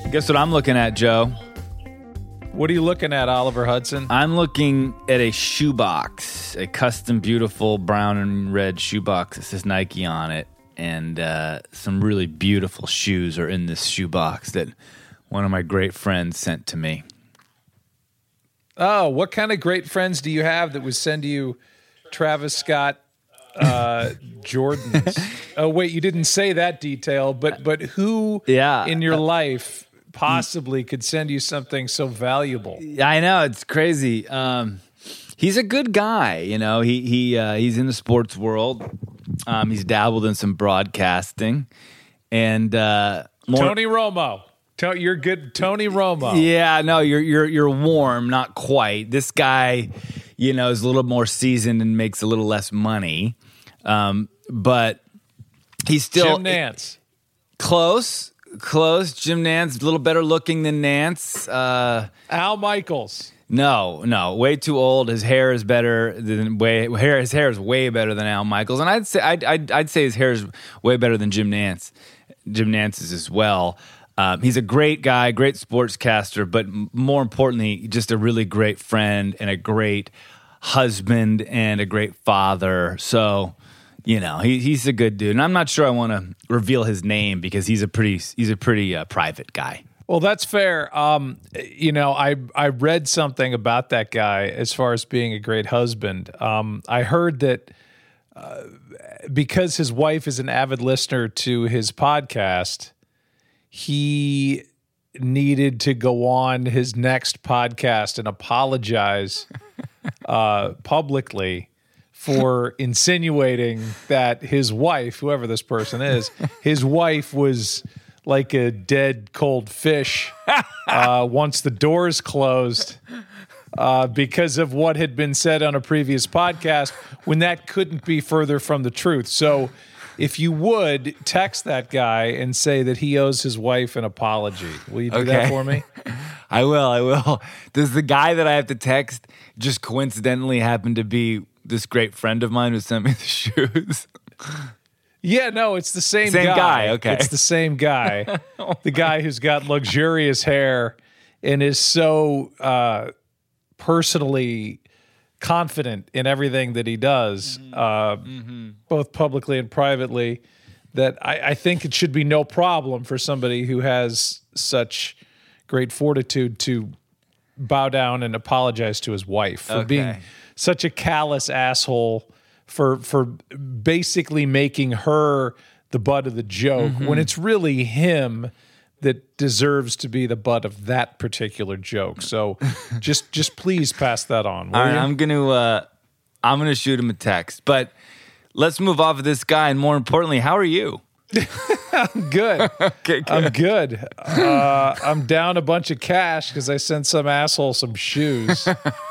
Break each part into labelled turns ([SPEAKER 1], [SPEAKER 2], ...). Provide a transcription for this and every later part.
[SPEAKER 1] Guess what I'm looking at, Joe?
[SPEAKER 2] What are you looking at, Oliver Hudson?
[SPEAKER 1] I'm looking at a shoebox, a custom, beautiful brown and red shoebox that says Nike on it. And some really beautiful shoes are in this shoebox that one of my great friends sent to me.
[SPEAKER 2] Oh, what kind of great friends do you have that would send you Travis Scott Jordans? Oh, wait, you didn't say that detail, but who in your life possibly could send you something so valuable?
[SPEAKER 1] I know, it's crazy. He's a good guy, you know. He's in the sports world. He's dabbled in some broadcasting, and
[SPEAKER 2] Tony Romo. You're good, Tony Romo.
[SPEAKER 1] Yeah, no, you're warm, not quite. This guy, you know, is a little more seasoned and makes a little less money, but he's still
[SPEAKER 2] Jim Nantz.
[SPEAKER 1] Close. Jim Nantz, a little better looking than Nantz.
[SPEAKER 2] Al Michaels.
[SPEAKER 1] No, way too old. His hair is better than His hair is way better than Al Michaels, and I'd say his hair is way better than Jim Nantz. Jim Nantz's as well. He's a great guy, great sportscaster, but more importantly, just a really great friend and a great husband and a great father. So, you know, he's a good dude. And I'm not sure I want to reveal his name because he's a pretty private guy.
[SPEAKER 2] Well, that's fair. You know, I read something about that guy as far as being a great husband. I heard that because his wife is an avid listener to his podcast, he needed to go on his next podcast and apologize publicly for insinuating that his wife, whoever this person is, his wife was like a dead cold fish once the doors closed because of what had been said on a previous podcast when that couldn't be further from the truth. So if you would, text that guy and say that he owes his wife an apology. Will you do that for me?
[SPEAKER 1] I will. Does the guy that I have to text just coincidentally happen to be this great friend of mine who sent me the shoes?
[SPEAKER 2] Yeah, no, it's the same guy.
[SPEAKER 1] Okay.
[SPEAKER 2] It's the same guy. The guy who's got luxurious hair and is so personally confident in everything that he does, both publicly and privately, that I think it should be no problem for somebody who has such great fortitude to bow down and apologize to his wife for being such a callous asshole, for basically making her the butt of the joke when it's really him that deserves to be the butt of that particular joke. So just please pass that on.
[SPEAKER 1] All right, I'm gonna shoot him a text. But let's move off of this guy, and more importantly, how are you?
[SPEAKER 2] I'm good.
[SPEAKER 1] Okay, good.
[SPEAKER 2] I'm good. I'm down a bunch of cash because I sent some asshole some shoes.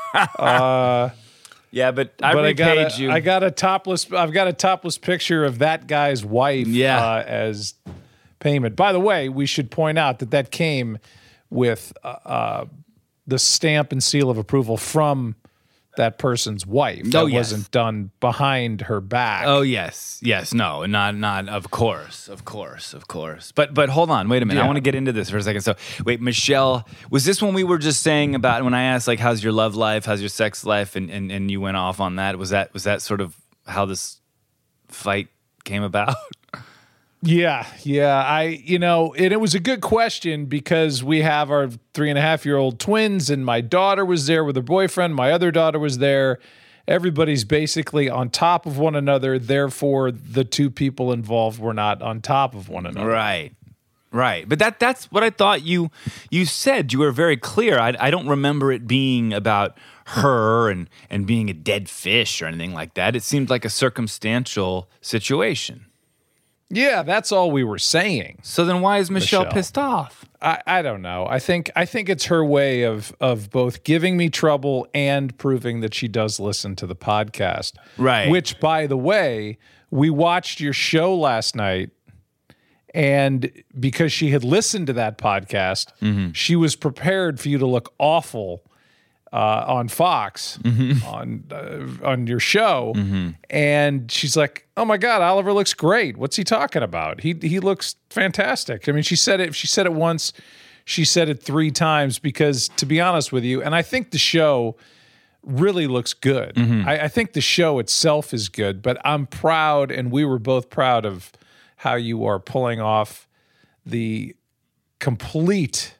[SPEAKER 1] Yeah, but I repaid you.
[SPEAKER 2] I've got a topless picture of that guy's wife as payment. By the way, we should point out that came with the stamp and seal of approval from that person's wife. That wasn't done behind her back.
[SPEAKER 1] Oh, yes. No, not. Of course. But hold on, wait a minute. I want to get into this for a second. So, wait, Michelle, was this when we were just saying about when I asked like, how's your love life, how's your sex life, and you went off on that? Was that sort of how this fight came about?
[SPEAKER 2] Yeah. And it was a good question because we have our 3.5-year-old twins, and my daughter was there with her boyfriend. My other daughter was there. Everybody's basically on top of one another. Therefore, the two people involved were not on top of one another.
[SPEAKER 1] Right. But that's what I thought you said. You were very clear. I don't remember it being about her and being a dead fish or anything like that. It seemed like a circumstantial situation.
[SPEAKER 2] Yeah, that's all we were saying.
[SPEAKER 1] So then why is Michelle pissed off?
[SPEAKER 2] I don't know. I think it's her way of both giving me trouble and proving that she does listen to the podcast.
[SPEAKER 1] Right.
[SPEAKER 2] Which, by the way, we watched your show last night, and because she had listened to that podcast, she was prepared for you to look awful on Fox on your show, and she's like, "Oh my God, Oliver looks great. What's he talking about? He looks fantastic." I mean, she said it once. she said it 3 times because, to be honest with you, and I think the show really looks good. I think the show itself is good, but I'm proud, and we were both proud of how you are pulling off the complete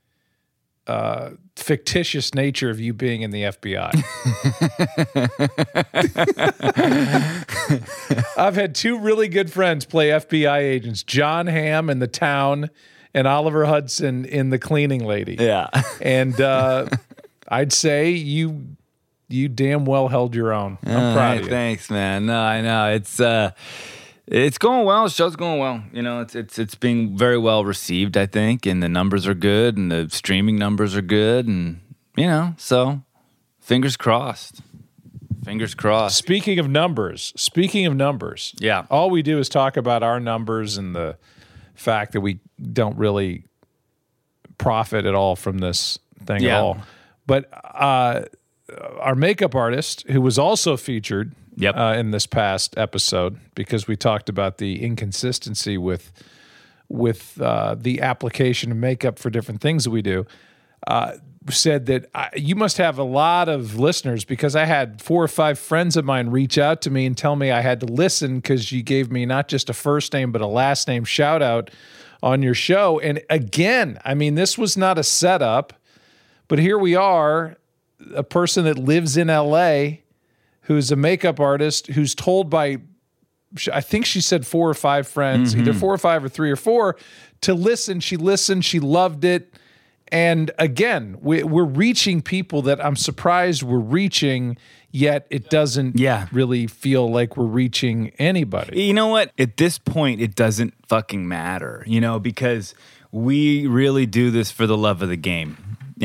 [SPEAKER 2] fictitious nature of you being in the FBI. I've had 2 really good friends play FBI agents, John Hamm in The Town and Oliver Hudson in The Cleaning Lady.
[SPEAKER 1] Yeah.
[SPEAKER 2] And I'd say you damn well held your own. I'm proud of you.
[SPEAKER 1] Thanks, man. No, I know. It's going well. The show's going well. You know, it's being very well received, I think, and the numbers are good, and the streaming numbers are good, and you know, so fingers crossed. Fingers crossed.
[SPEAKER 2] Speaking of numbers,
[SPEAKER 1] Yeah.
[SPEAKER 2] all we do is talk about our numbers and the fact that we don't really profit at all from this thing at all. But our makeup artist, who was also featured in this past episode, because we talked about the inconsistency with the application of makeup for different things that we do, said that you must have a lot of listeners, because I had 4 or 5 friends of mine reach out to me and tell me I had to listen because you gave me not just a first name but a last name shout out on your show. And again, I mean, this was not a setup, but here we are, a person that lives in LA who's a makeup artist who's told by, I think she said 4 or 5 friends, either 4 or 5 or 3 or 4, to listen. She listened. She loved it. And again, we're reaching people that I'm surprised we're reaching, yet it doesn't really feel like we're reaching anybody.
[SPEAKER 1] You know what? At this point, it doesn't fucking matter, you know, because we really do this for the love of the game.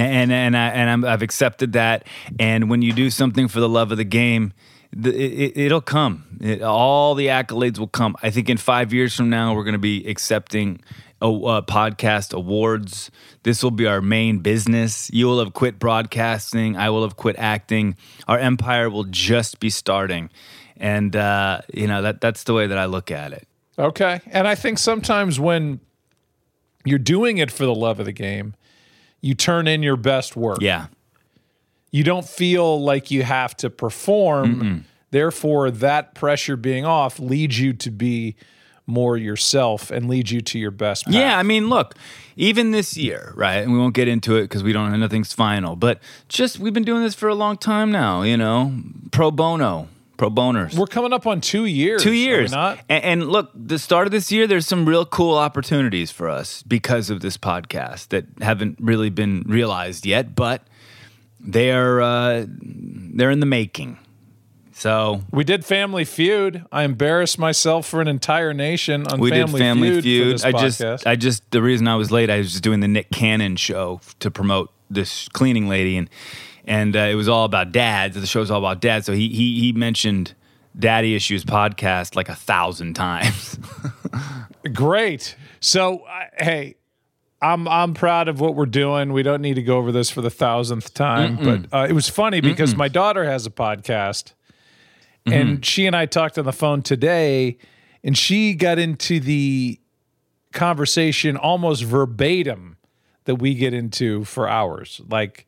[SPEAKER 1] I've accepted that. And when you do something for the love of the game, it'll come. All the accolades will come. I think in 5 years from now, we're going to be accepting podcast awards. This will be our main business. You will have quit broadcasting. I will have quit acting. Our empire will just be starting. And, you know, that's the way that I look at it.
[SPEAKER 2] Okay. And I think sometimes when you're doing it for the love of the game, you turn in your best work.
[SPEAKER 1] Yeah.
[SPEAKER 2] You don't feel like you have to perform. Therefore, that pressure being off leads you to be more yourself and leads you to your best path.
[SPEAKER 1] Yeah, I mean, look, even this year, right? And we won't get into it because nothing's final. But we've been doing this for a long time now, you know, pro boners.
[SPEAKER 2] We're coming up on 2 years.
[SPEAKER 1] 2 years.
[SPEAKER 2] Are we not?
[SPEAKER 1] And look, the start of this year, there's some real cool opportunities for us because of this podcast that haven't really been realized yet, but they're in the making. So
[SPEAKER 2] we did Family Feud. I embarrassed myself for an entire nation on
[SPEAKER 1] we
[SPEAKER 2] Family
[SPEAKER 1] did Family
[SPEAKER 2] Feud. For this podcast.
[SPEAKER 1] The reason I was late, I was just doing the Nick Cannon show to promote this cleaning lady, and it was all about dads. The show's all about dads. So he mentioned Daddy Issues podcast like 1,000 times.
[SPEAKER 2] Great. So hey, I'm proud of what we're doing. We don't need to go over this for the 1,000th time, but it was funny because my daughter has a podcast. And she and I talked on the phone today, and she got into the conversation almost verbatim that we get into for hours. Like,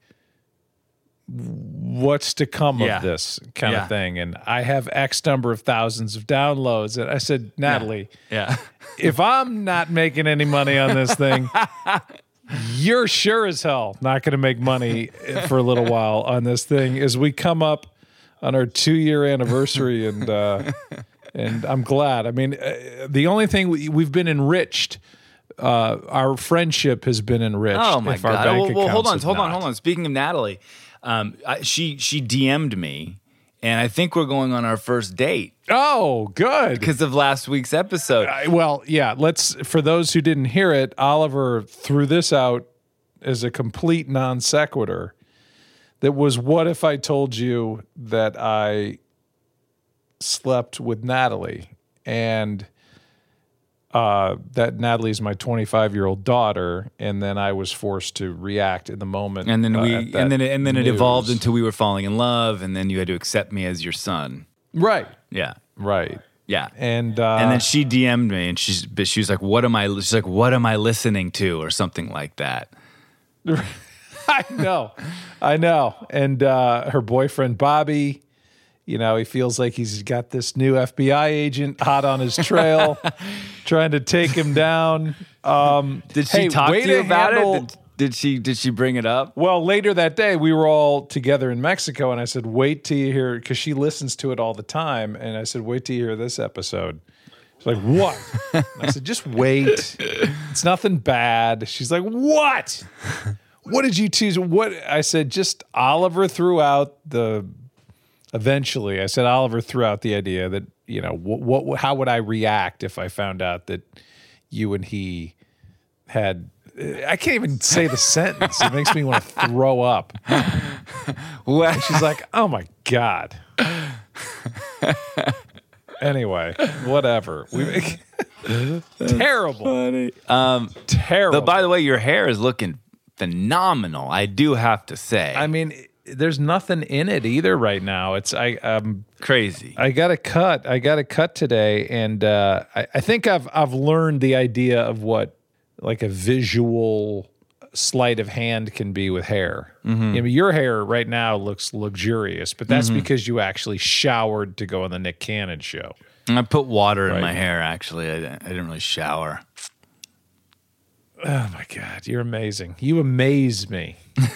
[SPEAKER 2] what's to come of this kind of thing? And I have X number of thousands of downloads. And I said, Natalie, if I'm not making any money on this thing, you're sure as hell not going to make money for a little while on this thing as we come up on our 2-year anniversary, and I'm glad. I mean, the only thing we've been enriched. Our friendship has been enriched.
[SPEAKER 1] Oh my God! Well, hold on. Speaking of Natalie, she DM'd me, and I think we're going on our first date.
[SPEAKER 2] Oh, good!
[SPEAKER 1] Because of last week's episode.
[SPEAKER 2] Well, yeah. For those who didn't hear it, Oliver threw this out as a complete non sequitur. That was, what if I told you that I slept with Natalie, and that Natalie's my 25-year-old daughter, and then I was forced to react in the moment.
[SPEAKER 1] And then it evolved until we were falling in love, and then you had to accept me as your son.
[SPEAKER 2] Right.
[SPEAKER 1] Yeah.
[SPEAKER 2] Right.
[SPEAKER 1] Yeah.
[SPEAKER 2] And
[SPEAKER 1] then she DM'd me, and she was like, "What am I?" She's like, "What am I listening to?" or something like that.
[SPEAKER 2] I know. And her boyfriend, Bobby, he feels like he's got this new FBI agent hot on his trail, trying to take him down.
[SPEAKER 1] Did she talk to you about it? Did she bring it up?
[SPEAKER 2] Well, later that day, we were all together in Mexico, and I said, wait till you hear, because she listens to it all the time, and I said, wait till you hear this episode. She's like, what? And I said, just wait. It's nothing bad. She's like, what? What did you choose? What? I said, just Oliver threw out the idea that, how would I react if I found out that you and he had, I can't even say the sentence. It makes me want to throw up.
[SPEAKER 1] Well,
[SPEAKER 2] she's like, oh my God. Anyway, whatever. Terrible.
[SPEAKER 1] Funny.
[SPEAKER 2] Terrible.
[SPEAKER 1] But by the way, your hair is looking phenomenal. I do have to say.
[SPEAKER 2] I mean, there's nothing in it either right now. It's
[SPEAKER 1] crazy.
[SPEAKER 2] I got a cut today, and I think I've learned the idea of what like a visual sleight of hand can be with hair.
[SPEAKER 1] Mm-hmm.
[SPEAKER 2] I mean, your hair right now looks luxurious, but that's because you actually showered to go on the Nick Cannon show.
[SPEAKER 1] And I put water in my hair. Actually, I didn't really shower.
[SPEAKER 2] Oh my God, you're amazing. You amaze me.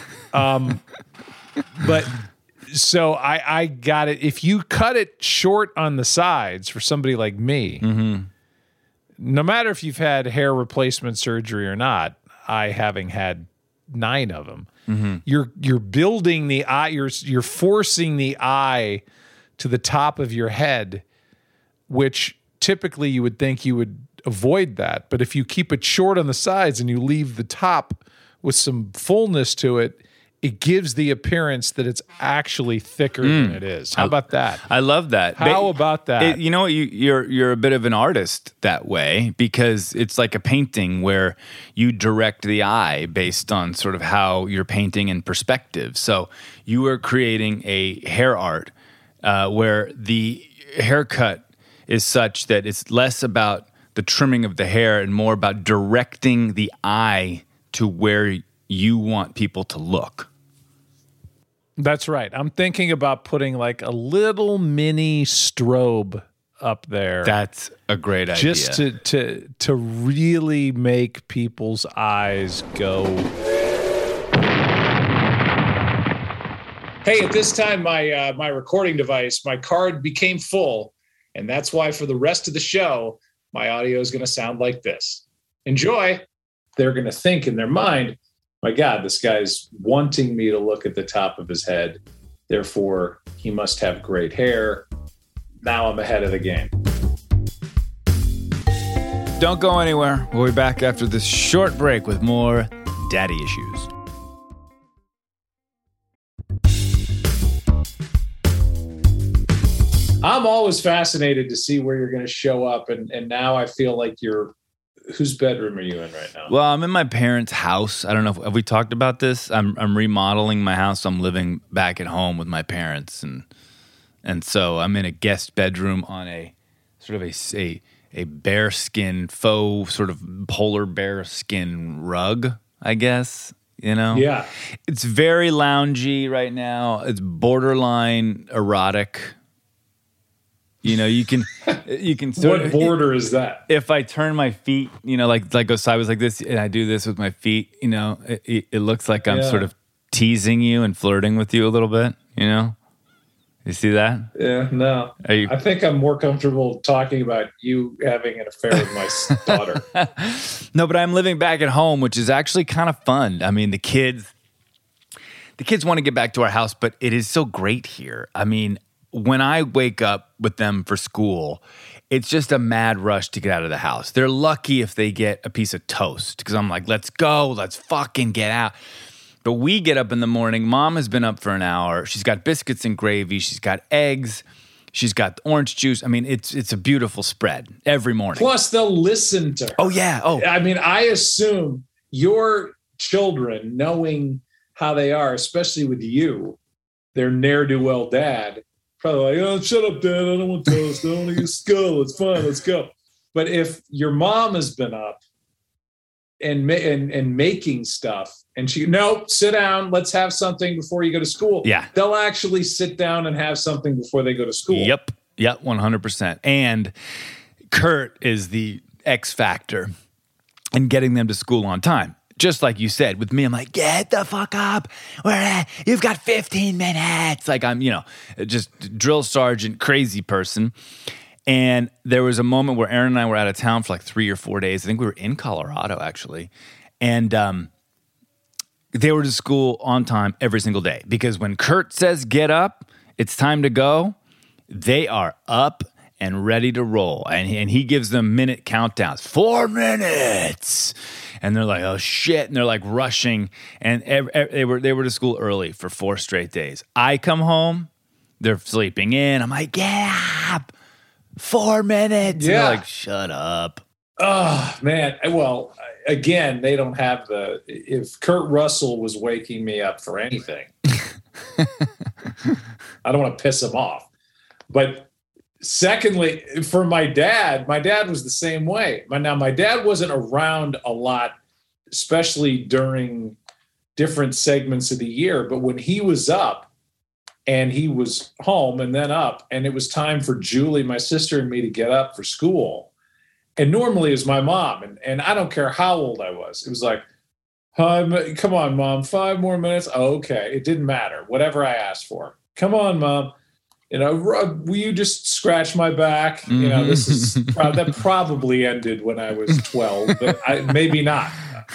[SPEAKER 2] But so I got it. If you cut it short on the sides for somebody like me, no matter if you've had hair replacement surgery or not, I having had 9 of them, you're building the eye. You're forcing the eye to the top of your head, which typically you would think you would avoid that. But if you keep it short on the sides and you leave the top with some fullness to it, it gives the appearance that it's actually thicker than it is. How about that?
[SPEAKER 1] I love that.
[SPEAKER 2] How about that?
[SPEAKER 1] You know what? You're a bit of an artist that way, because it's like a painting where you direct the eye based on sort of how you're painting in perspective. So you are creating a hair art where the haircut is such that it's less about the trimming of the hair and more about directing the eye to where you want people to look.
[SPEAKER 2] That's right. I'm thinking about putting like a little mini strobe up there.
[SPEAKER 1] That's a great idea.
[SPEAKER 2] Just to really make people's eyes go. Hey, at this time, my recording device, my card became full, and that's why for the rest of the show, my audio is going to sound like this. Enjoy. They're going to think in their mind, my God, this guy's wanting me to look at the top of his head. Therefore, he must have great hair. Now I'm ahead of the game.
[SPEAKER 1] Don't go anywhere. We'll be back after this short break with more daddy issues.
[SPEAKER 2] I'm always fascinated to see where you're going to show up. And now I feel like whose bedroom are you in right now?
[SPEAKER 1] Well, I'm in my parents' house. I don't know have we talked about this? I'm remodeling my house. I'm living back at home with my parents, and so I'm in a guest bedroom on a sort of a bearskin faux sort of polar bear skin rug, I guess.
[SPEAKER 2] Yeah.
[SPEAKER 1] It's very loungy right now. It's borderline erotic. You can sort
[SPEAKER 2] What border is that?
[SPEAKER 1] If I turn my feet, like go sideways like this, and I do this with my feet, it looks like I'm sort of teasing you and flirting with you a little bit. You see that?
[SPEAKER 2] Yeah, no. I think I'm more comfortable talking about you having an affair with my daughter.
[SPEAKER 1] No, but I'm living back at home, which is actually kind of fun. I mean, the kids want to get back to our house, but it is so great here. I mean, when I wake up with them for school, it's just a mad rush to get out of the house. They're lucky if they get a piece of toast, because I'm like, let's go, let's fucking get out. But we get up in the morning. Mom has been up for an hour. She's got biscuits and gravy. She's got eggs. She's got orange juice. I mean, it's a beautiful spread every morning.
[SPEAKER 2] Plus, they'll listen to her.
[SPEAKER 1] Oh, yeah. Oh,
[SPEAKER 2] I mean, I assume your children, knowing how they are, especially with you, their ne'er-do-well dad, probably like, oh, shut up, Dad. I don't want toast. I don't want to get skull. It's fine. Let's go. But if your mom has been up,
[SPEAKER 3] and making stuff. And she, nope, sit down. Let's have something before you go to school.
[SPEAKER 1] Yeah.
[SPEAKER 3] They'll actually sit down and have something before they go to school.
[SPEAKER 1] Yep. 100%. And Kurt is the X factor in getting them to school on time. Just like you said, with me, I'm like, get the fuck up. You've got 15 minutes. Like I'm, just drill sergeant, crazy person. And there was a moment where Aaron and I were out of town for like 3 or 4 days. I think we were in Colorado, actually. And they were to school on time every single day. Because when Kurt says get up, it's time to go, they are up and ready to roll. And he gives them minute countdowns. 4 minutes. And they're like, oh, shit. And they're like rushing. And they were to school early for 4 straight days. I come home. They're sleeping in. I'm like, get up. 4 minutes.
[SPEAKER 3] Yeah.
[SPEAKER 1] And they're like, shut up.
[SPEAKER 3] Oh, man. Well, again, they don't have if Kurt Russell was waking me up for anything, I don't want to piss him off. But secondly, for my dad was the same way. My dad wasn't around a lot, especially during different segments of the year. But when he was up, and he was home and then up, and it was time for Julie, my sister, and me to get up for school. And normally it was my mom, and I don't care how old I was. It was like, come on, Mom, 5 more minutes. Oh, okay. It didn't matter. Whatever I asked for. Come on, Mom. Will you just scratch my back? This is that probably ended when I was 12, but maybe not.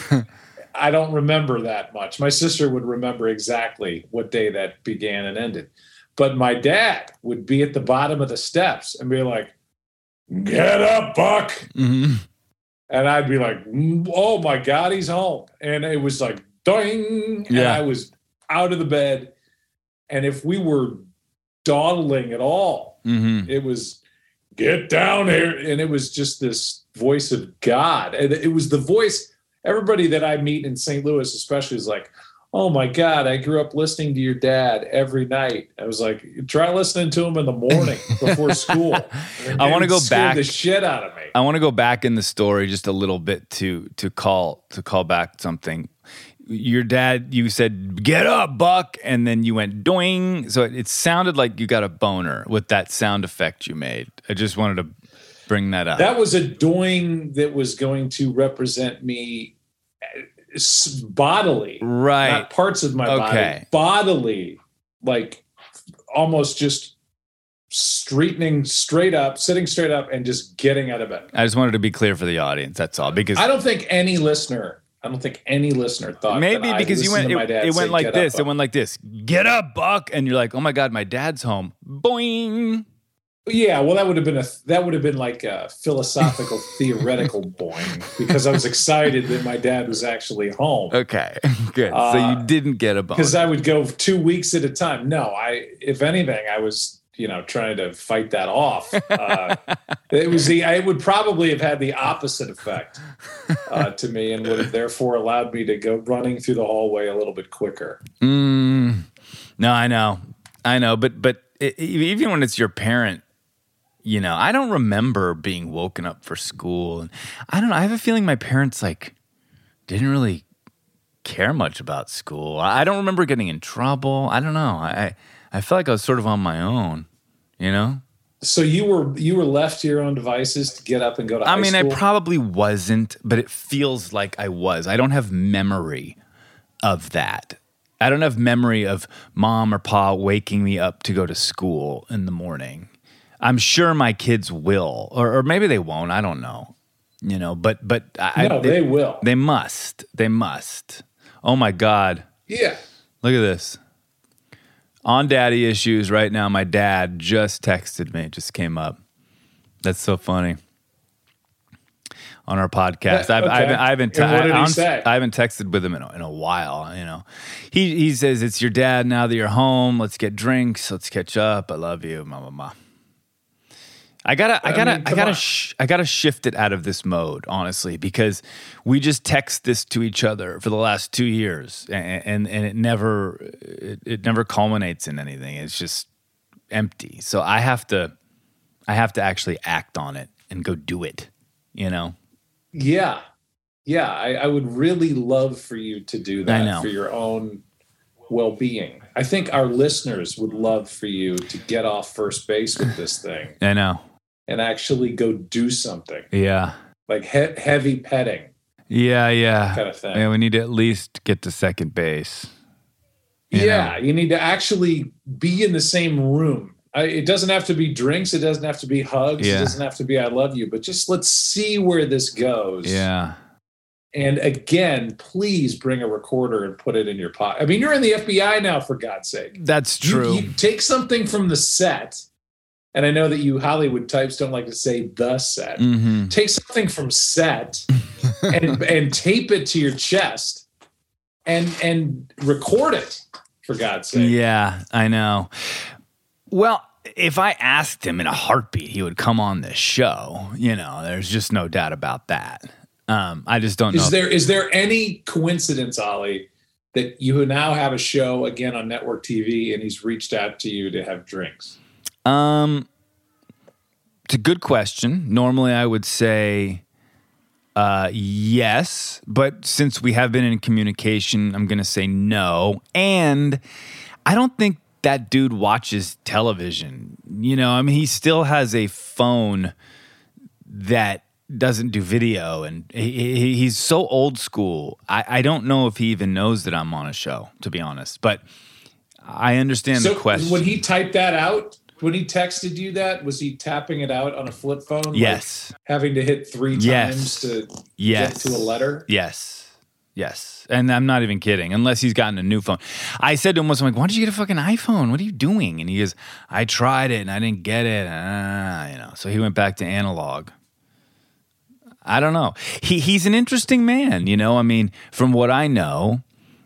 [SPEAKER 3] I don't remember that much. My sister would remember exactly what day that began and ended. But my dad would be at the bottom of the steps and be like, get up, Buck. Mm-hmm. And I'd be like, oh my God, he's home. And it was like, doing. Yeah. And I was out of the bed. And if we were dawdling at all, it was, get down here. And it was just this voice of God. And it was the voice. Everybody that I meet in St. Louis especially is like, oh my God, I grew up listening to your dad every night. I was like, try listening to him in the morning before school.
[SPEAKER 1] I want to go back
[SPEAKER 3] the shit out of me.
[SPEAKER 1] I want to go back in the story just a little bit to call back something. Your dad, you said, get up, Buck, and then you went doing. So it sounded like you got a boner with that sound effect you made. I just wanted to bring that up.
[SPEAKER 3] That was a doing that was going to represent me bodily,
[SPEAKER 1] right?
[SPEAKER 3] Not parts of my body, bodily, like almost just sitting straight up, and just getting out of bed.
[SPEAKER 1] I just wanted to be clear for the audience. That's all, because
[SPEAKER 3] I don't think any listener thought
[SPEAKER 1] maybe because you went. It went like this.
[SPEAKER 3] It
[SPEAKER 1] went like this. Get up, Buck, and you're like, oh my God, my dad's home. Boing.
[SPEAKER 3] Yeah, well, that would have been like a philosophical, theoretical boing, because I was excited that my dad was actually home.
[SPEAKER 1] Okay, good. So you didn't get a boner
[SPEAKER 3] because I would go 2 weeks at a time. No, if anything, I was trying to fight that off. It would probably have had the opposite effect to me, and would have therefore allowed me to go running through the hallway a little bit quicker.
[SPEAKER 1] No, I know, but even when it's your parent. I don't remember being woken up for school. And I don't know. I have a feeling my parents didn't really care much about school. I don't remember getting in trouble. I don't know. I felt like I was sort of on my own,
[SPEAKER 3] So you were left to your own devices to get up and go to high school?
[SPEAKER 1] I probably wasn't, but it feels like I was. I don't have memory of that. I don't have memory of mom or pa waking me up to go to school in the morning. I'm sure my kids will, or maybe they won't. I don't know, But
[SPEAKER 3] they will.
[SPEAKER 1] They must. Oh my God!
[SPEAKER 3] Yeah.
[SPEAKER 1] Look at this. On daddy issues right now. My dad just texted me. It just came up. That's so funny. On our podcast, I haven't texted with him in a while. He says it's your dad now that you're home. Let's get drinks. Let's catch up. I love you, mama. I gotta shift it out of this mode, honestly, because we just text this to each other for the last 2 years, and it never culminates in anything. It's just empty. So I have to actually act on it and go do it.
[SPEAKER 3] Yeah. Yeah, I would really love for you to do
[SPEAKER 1] I
[SPEAKER 3] that
[SPEAKER 1] know.
[SPEAKER 3] for your own well-being. I think our listeners would love for you to get off first base with this thing
[SPEAKER 1] I know.
[SPEAKER 3] and actually go do something
[SPEAKER 1] Yeah.
[SPEAKER 3] like heavy petting
[SPEAKER 1] Yeah.
[SPEAKER 3] kind of thing.
[SPEAKER 1] Yeah, we need to at least get to second base.
[SPEAKER 3] Yeah, you need to actually be in the same room. It doesn't have to be drinks. It doesn't have to be hugs.
[SPEAKER 1] Yeah.
[SPEAKER 3] It doesn't have to be I love you. But just let's see where this goes.
[SPEAKER 1] Yeah.
[SPEAKER 3] And again, please bring a recorder and put it in your pocket. I mean, you're in the FBI now, for God's sake.
[SPEAKER 1] That's true.
[SPEAKER 3] You take something from the set, and I know that you Hollywood types don't like to say the set.
[SPEAKER 1] Mm-hmm.
[SPEAKER 3] Take something from set and tape it to your chest and record it, for God's sake.
[SPEAKER 1] Yeah, I know. Well, if I asked him in a heartbeat, he would come on this show. There's just no doubt about that. I just don't know.
[SPEAKER 3] Is there any coincidence, Ollie, that you now have a show again on network TV and he's reached out to you to have drinks?
[SPEAKER 1] It's a good question. Normally, I would say yes, but since we have been in communication, I'm going to say no. And I don't think that dude watches television. He still has a phone that doesn't do video, and he's so old school. I don't know if he even knows that I'm on a show, to be honest, but I understand the question.
[SPEAKER 3] When he typed that out, when he texted you that, was he tapping it out on a flip phone?
[SPEAKER 1] Yes.
[SPEAKER 3] Like having to hit 3 times to get to a letter?
[SPEAKER 1] Yes. And I'm not even kidding, unless he's gotten a new phone. I said to him once, I'm like, why did you get a fucking iPhone? What are you doing? And he goes, I tried it and I didn't get it. So he went back to analog. I don't know. He's an interesting man, I mean, from what I know,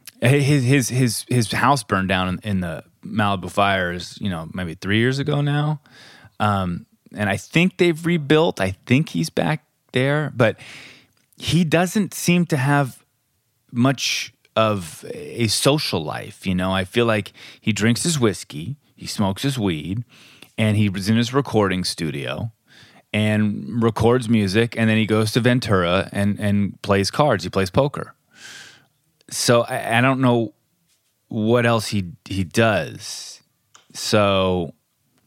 [SPEAKER 1] his house burned down in the Malibu fires, maybe 3 years ago now. And I think they've rebuilt. I think he's back there, but he doesn't seem to have much of a social life. I feel like he drinks his whiskey, he smokes his weed, and he was in his recording studio and records music, and then he goes to Ventura and plays cards. He plays poker. So I don't know what else he does. So,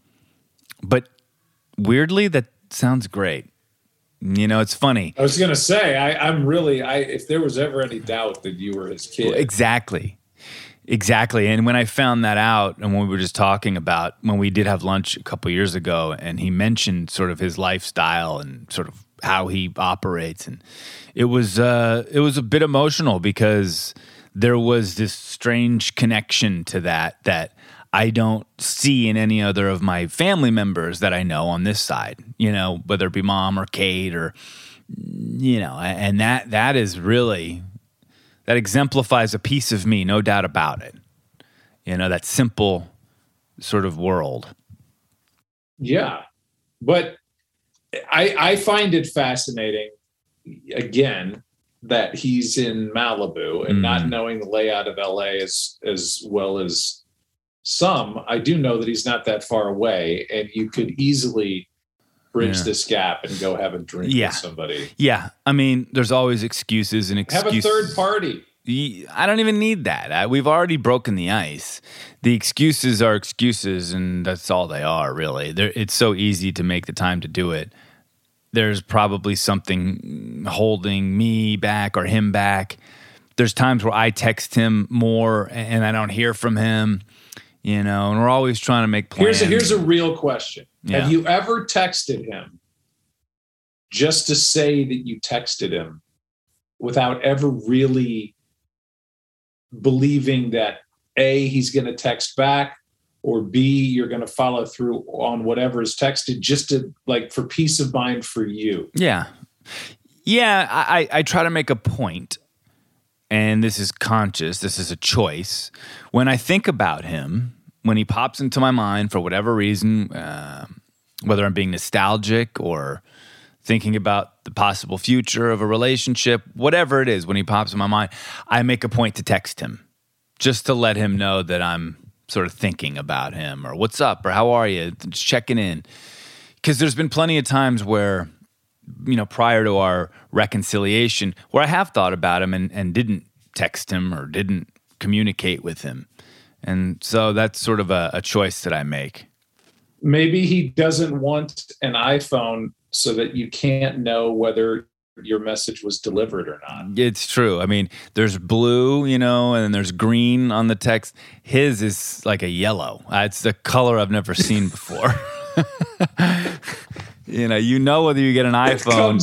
[SPEAKER 1] but weirdly, that sounds great. It's funny.
[SPEAKER 3] I was going to say, I'm really, if there was ever any doubt that you were his kid.
[SPEAKER 1] Exactly. And when I found that out, and when we were just talking about when we did have lunch a couple years ago, and he mentioned sort of his lifestyle and sort of how he operates, and it was a bit emotional because there was this strange connection to that I don't see in any other of my family members that I know on this side, whether it be mom or Kate or, and that is really, that exemplifies a piece of me, no doubt about it. That simple sort of world.
[SPEAKER 3] Yeah. But I find it fascinating, again, that he's in Malibu and not knowing the layout of LA as well as some. I do know that he's not that far away, and you could easily bridge this gap and go have a drink with somebody.
[SPEAKER 1] Yeah. I mean, there's always excuses and
[SPEAKER 3] Have a third party.
[SPEAKER 1] I don't even need that. We've already broken the ice. The excuses are excuses, and that's all they are, really. It's so easy to make the time to do it. There's probably something holding me back or him back. There's times where I text him more and I don't hear from him, and we're always trying to make plans.
[SPEAKER 3] Here's a real question.
[SPEAKER 1] Yeah.
[SPEAKER 3] Have you ever texted him just to say that you texted him without ever really believing that A, he's going to text back, or B, you're going to follow through on whatever is texted, just to, like, for peace of mind for you?
[SPEAKER 1] Yeah. I try to make a point, and this is conscious, this is a choice. When I think about him, when he pops into my mind for whatever reason, whether I'm being nostalgic or thinking about the possible future of a relationship, whatever it is, when he pops in my mind, I make a point to text him just to let him know that I'm sort of thinking about him, or what's up, or how are you, just checking in. Because there's been plenty of times where prior to our reconciliation, where I have thought about him and didn't text him or didn't communicate with him. And so that's sort of a choice that I make.
[SPEAKER 3] Maybe he doesn't want an iPhone so that you can't know whether your message was delivered or not.
[SPEAKER 1] It's true. I mean, there's blue, and then there's green on the text. His is like a yellow. It's a color I've never seen before. Whether you get an iPhone.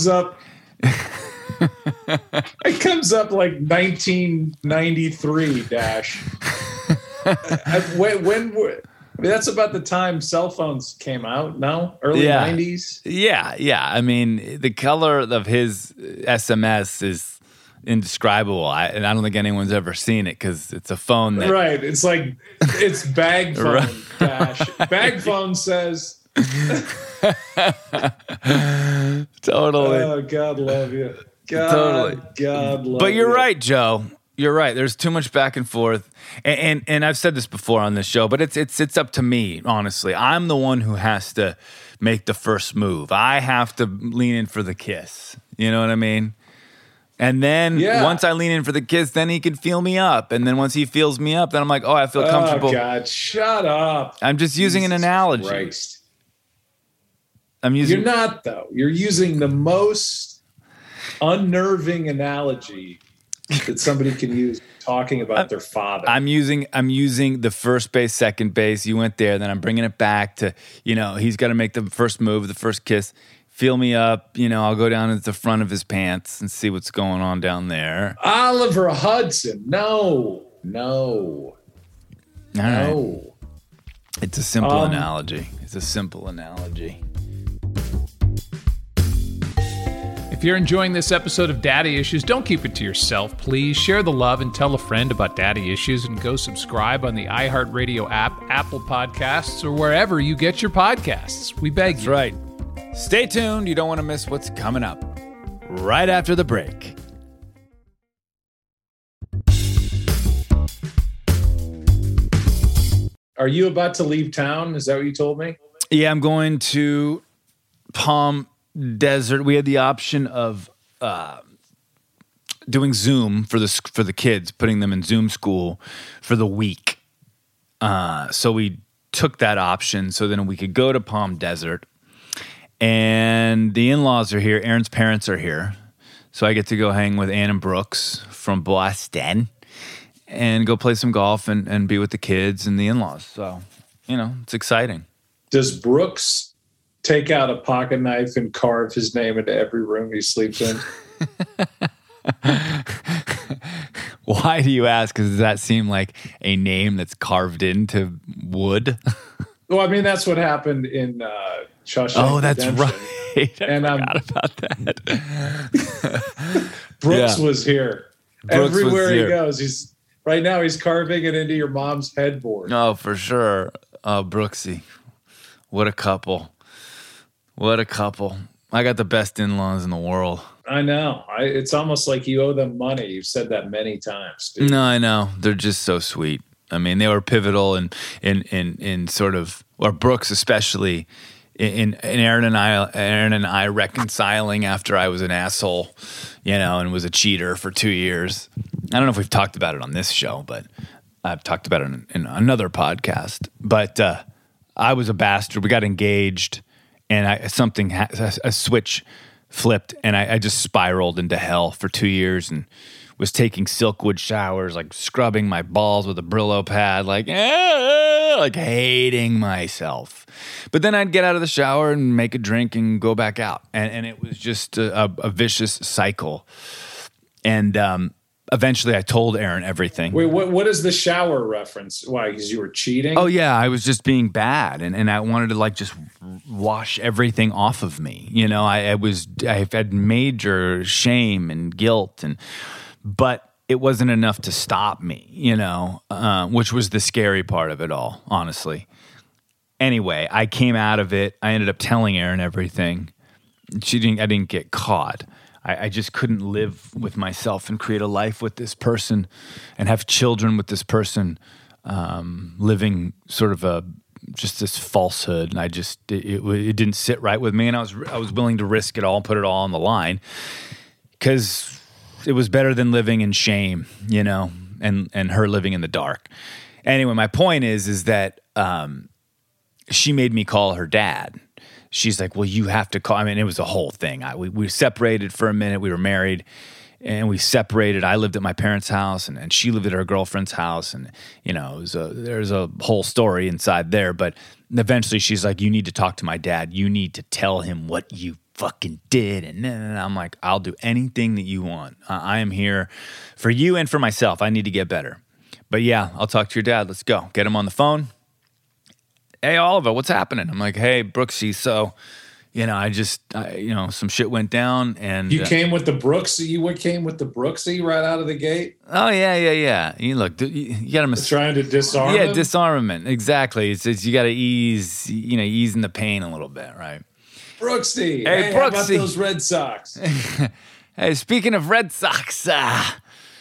[SPEAKER 3] It comes up like 1993 dash. That's about the time cell phones came out. No, early 90s.
[SPEAKER 1] Yeah. I mean, the color of his SMS is indescribable. I don't think anyone's ever seen it because it's a phone that.
[SPEAKER 3] Right. It's bag phone
[SPEAKER 1] Right.
[SPEAKER 3] dash. Bag phone says.
[SPEAKER 1] Totally.
[SPEAKER 3] Oh, God love you.
[SPEAKER 1] Totally.
[SPEAKER 3] God love.
[SPEAKER 1] But you're
[SPEAKER 3] you.
[SPEAKER 1] right, Joe. You're right. There's too much back and forth, and I've said this before on this show, but it's up to me. Honestly, I'm the one who has to make the first move. I have to lean in for the kiss. You know what I mean? And then once I lean in for the kiss, then he can feel me up. And then once he feels me up, then I'm like, oh, I feel comfortable.
[SPEAKER 3] Oh God, shut up!
[SPEAKER 1] I'm just using an analogy.
[SPEAKER 3] Christ.
[SPEAKER 1] You're
[SPEAKER 3] not though. You're using the most unnerving analogy that somebody can use talking about their father.
[SPEAKER 1] I'm using the first base, second base. You went there, then I'm bringing it back to, he's got to make the first move, the first kiss. Feel me up, I'll go down into the front of his pants and see what's going on down there.
[SPEAKER 3] Oliver Hudson. No.
[SPEAKER 1] All right. It's a simple analogy.
[SPEAKER 2] If you're enjoying this episode of Daddy Issues, don't keep it to yourself. Please share the love and tell a friend about Daddy Issues, and go subscribe on the iHeartRadio app, Apple Podcasts, or wherever you get your podcasts. We beg you.
[SPEAKER 1] That's right. Stay tuned. You don't want to miss what's coming up right after the break.
[SPEAKER 3] Are you about to leave town? Is that what you told me?
[SPEAKER 1] Yeah, I'm going to Palm Desert. We had the option of doing Zoom for the kids, putting them in Zoom school for the week. So we took that option so then we could go to Palm Desert. And the in-laws are here. Aaron's parents are here. So I get to go hang with Ann and Brooks from Boston and go play some golf and be with the kids and the in-laws. So, it's exciting.
[SPEAKER 3] Does Brooks take out a pocket knife and carve his name into every room he sleeps in?
[SPEAKER 1] Why do you ask? Because does that seem like a name that's carved into wood?
[SPEAKER 3] Well, I mean, that's what happened in Shawshank
[SPEAKER 1] Oh, that's
[SPEAKER 3] Redemption.
[SPEAKER 1] right. I
[SPEAKER 3] And
[SPEAKER 1] forgot about that.
[SPEAKER 3] Brooks was here.
[SPEAKER 1] Brooks
[SPEAKER 3] Everywhere
[SPEAKER 1] was
[SPEAKER 3] he
[SPEAKER 1] here.
[SPEAKER 3] goes, he's carving it into your mom's headboard.
[SPEAKER 1] Oh, for sure. Oh, Brooksy. What a couple. I got the best in-laws in the world.
[SPEAKER 3] I know. It's almost like you owe them money. You've said that many times, dude.
[SPEAKER 1] No, I know. They're just so sweet. I mean, they were pivotal in sort of, or Brooks especially, in Aaron and I reconciling after I was an asshole, and was a cheater for 2 years. I don't know if we've talked about it on this show, but I've talked about it in another podcast. But I was a bastard. We got engaged, and a switch flipped, and I just spiraled into hell for 2 years and was taking Silkwood showers, like scrubbing my balls with a Brillo pad, like hating myself. But then I'd get out of the shower and make a drink and go back out. And it was just a vicious cycle. And eventually I told Aaron everything.
[SPEAKER 3] Wait, what is the shower reference? Why? Because you were cheating?
[SPEAKER 1] Oh, yeah. I was just being bad. And I wanted to just wash everything off of me. I had major shame and guilt but it wasn't enough to stop me, which was the scary part of it all, honestly. Anyway, I came out of it. I ended up telling Aaron everything. I didn't get caught. I just couldn't live with myself and create a life with this person and have children with this person, living sort of a just this falsehood, and it didn't sit right with me, and I was willing to risk it all, put it all on the line, because it was better than living in shame, and her living in the dark. Anyway, my point is that she made me call her dad. She's like, well, you have to call. I mean, it was a whole thing. We separated for a minute. We were married, and we separated. I lived at my parents' house, and she lived at her girlfriend's house. And, there's a whole story inside there. But eventually she's like, you need to talk to my dad. You need to tell him what you fucking did. And I'm like, I'll do anything that you want. I am here for you and for myself. I need to get better. But yeah, I'll talk to your dad. Let's go. Get him on the phone. Hey, Oliver, what's happening? I'm like, hey, Brooksy. So, some shit went down, and
[SPEAKER 3] you came with the Brooksy. You came with the Brooksy right out of the gate.
[SPEAKER 1] Oh yeah. You look, you got him
[SPEAKER 3] trying to disarm. Yeah,
[SPEAKER 1] disarmament. Exactly. It's you got to easing the pain a little bit, right?
[SPEAKER 3] Brooksy. Hey, Brooksy. How about those Red Sox?
[SPEAKER 1] Hey, speaking of Red Sox,
[SPEAKER 3] I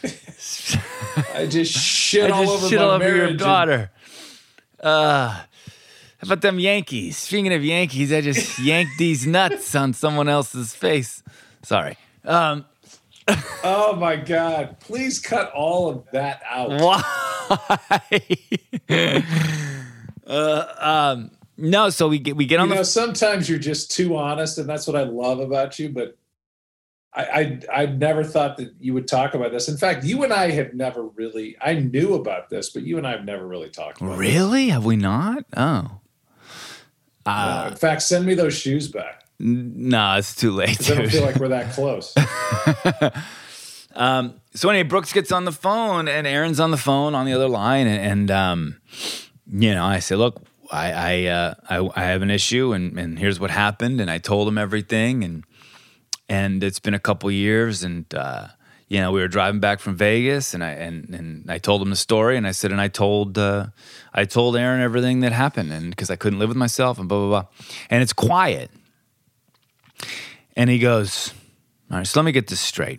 [SPEAKER 3] just shit all over
[SPEAKER 1] your daughter. How about them Yankees? Speaking of Yankees, I just yanked these nuts on someone else's face. Sorry.
[SPEAKER 3] Oh my God! Please cut all of that out.
[SPEAKER 1] Why? No. So we get on.
[SPEAKER 3] Sometimes you're just too honest, and that's what I love about you. But I never thought that you would talk about this. In fact, you and I have never really. I knew about this, but you and I have never really talked about it.
[SPEAKER 1] Really? Have we not? Oh.
[SPEAKER 3] No, in fact, send me those shoes back.
[SPEAKER 1] No, it's too late.
[SPEAKER 3] I don't feel like we're that close.
[SPEAKER 1] So anyway, Brooks gets on the phone, and Aaron's on the phone on the other line, and I say, look, I have an issue, and here's what happened, and I told him everything, and it's been a couple years, and we were driving back from Vegas, and I told him the story, and I said, and I told Aaron everything that happened, and because I couldn't live with myself, and blah blah blah, and it's quiet, and he goes, all right, so let me get this straight.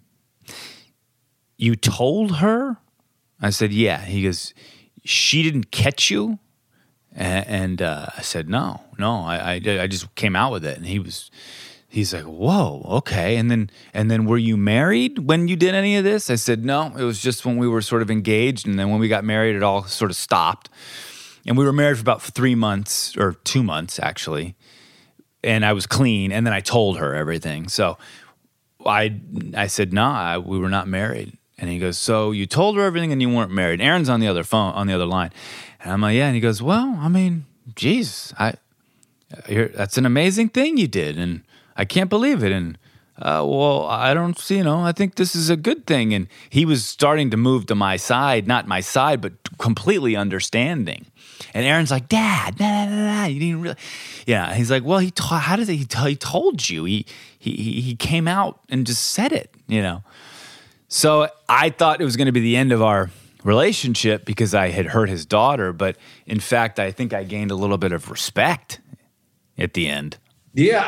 [SPEAKER 1] You told her? I said, yeah. He goes, she didn't catch you? And I said, no, I just came out with it, and he's like, whoa, okay. And then were you married when you did any of this? I said, no, it was just when we were sort of engaged. And then when we got married, it all sort of stopped. And we were married for about 3 months, or 2 months actually. And I was clean. And then I told her everything. So I said, no, we were not married. And he goes, so you told her everything and you weren't married. Aaron's on the other line. And I'm like, yeah. And he goes, well, I mean, geez, that's an amazing thing you did. And I can't believe it. And, well, I don't see, I think this is a good thing. And he was starting to move to my side, not my side, but completely understanding. And Aaron's like, Dad, you didn't really. Yeah. He's like, well, he told you. He came out and just said it, So I thought it was going to be the end of our relationship because I had hurt his daughter. But in fact, I think I gained a little bit of respect at the end.
[SPEAKER 3] Yeah,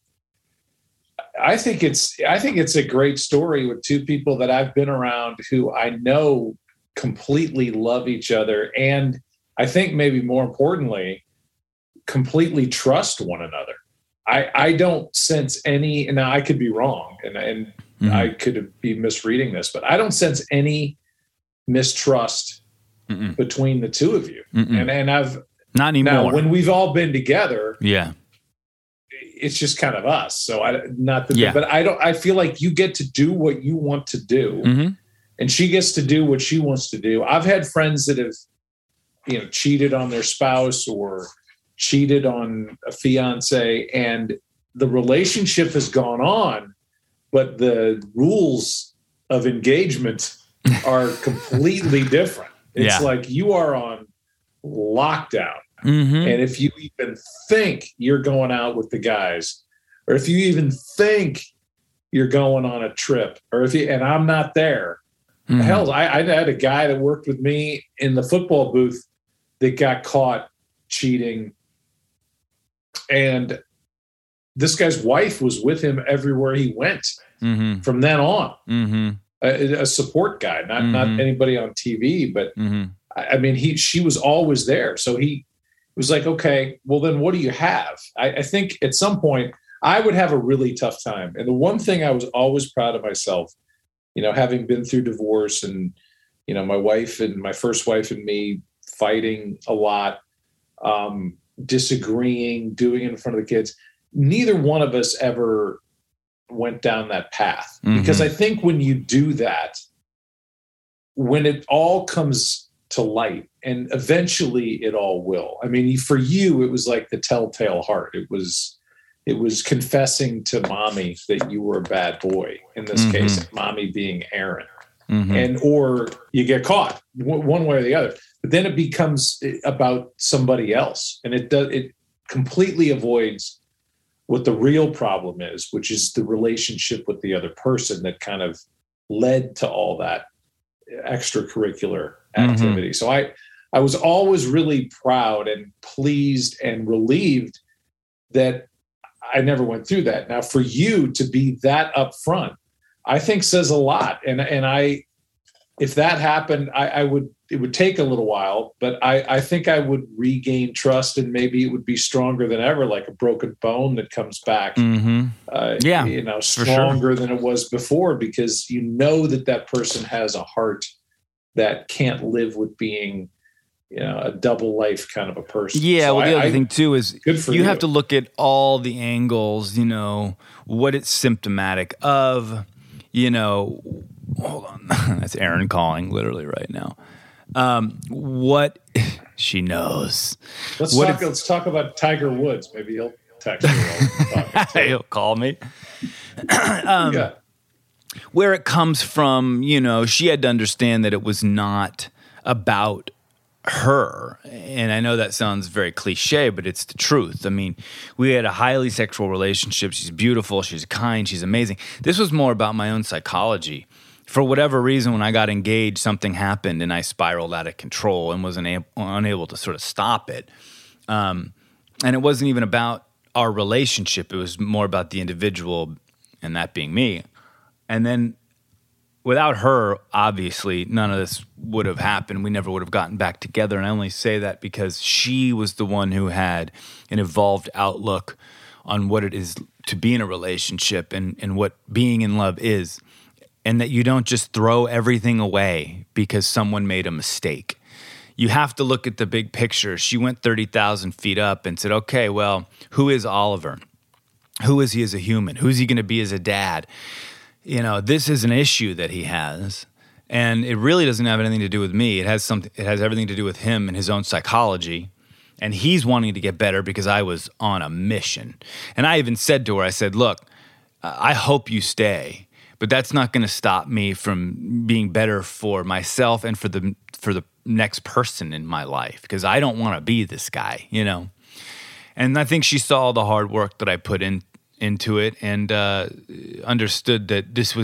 [SPEAKER 3] I think it's a great story with two people that I've been around who I know completely love each other, and I think maybe more importantly, completely trust one another. I don't sense any. Now I could be wrong, and mm-hmm. I could be misreading this, but I don't sense any mistrust Mm-mm. between the two of you. Mm-mm. And I've
[SPEAKER 1] not anymore.
[SPEAKER 3] Now, when we've all been together,
[SPEAKER 1] yeah.
[SPEAKER 3] It's just kind of us. So but I feel like you get to do what you want to do, mm-hmm. and she gets to do what she wants to do. I've had friends that have, cheated on their spouse or cheated on a fiance, and the relationship has gone on, but the rules of engagement are completely different. It's like you are on lockdown. Mm-hmm. And if you even think you're going out with the guys, or if you even think you're going on a trip, and I'm not there, mm-hmm. hell, I had a guy that worked with me in the football booth that got caught cheating. And this guy's wife was with him everywhere he went mm-hmm. from then on. Mm-hmm. A support guy, not anybody on TV, but mm-hmm. I mean, she was always there. So he was like, okay, well then what do you have? I think at some point I would have a really tough time. And the one thing I was always proud of myself, having been through divorce and, my first wife and me fighting a lot, disagreeing, doing it in front of the kids. Neither one of us ever went down that path, because I think when you do that, when it all comes to light, and eventually it all will. I mean, for you, it was like the telltale heart. It was confessing to mommy that you were a bad boy. In this case, mommy being Aaron, and or you get caught one way or the other. But then it becomes about somebody else, and it completely avoids what the real problem is, which is the relationship with the other person that kind of led to all that extracurricular activity. So I was always really proud and pleased and relieved that I never went through that. Now, for you to be that upfront, I think says a lot. And if that happened, it would take a little while, but I think I would regain trust, and maybe it would be stronger than ever, like a broken bone that comes back, stronger than it was before, because that person has a heart that can't live with being, a double life kind of a person.
[SPEAKER 1] Yeah. So the other thing too is
[SPEAKER 3] you
[SPEAKER 1] have to look at all the angles, what it's symptomatic of, hold on. That's Aaron calling literally right now. What she knows.
[SPEAKER 3] Let's talk about Tiger Woods. Maybe he'll text me while we're talking.
[SPEAKER 1] He'll call me. Where it comes from, she had to understand that it was not about her. And I know that sounds very cliche, but it's the truth. I mean, we had a highly sexual relationship. She's beautiful. She's kind. She's amazing. This was more about my own psychology. For whatever reason, when I got engaged, something happened and I spiraled out of control and was unable to sort of stop it. And it wasn't even about our relationship. It was more about the individual, and that being me. And then without her, obviously, none of this would have happened. We never would have gotten back together. And I only say that because she was the one who had an evolved outlook on what it is to be in a relationship and what being in love is. And that you don't just throw everything away because someone made a mistake. You have to look at the big picture. She went 30,000 feet up and said, okay, well, who is Oliver? Who is he as a human? Who's he going to be as a dad? This is an issue that he has. And it really doesn't have anything to do with me. It has everything to do with him and his own psychology. And he's wanting to get better because I was on a mission. And I even said to her, I said, look, I hope you stay. But that's not going to stop me from being better for myself and for the next person in my life, because I don't want to be this guy, And I think she saw the hard work that I put into it and understood that this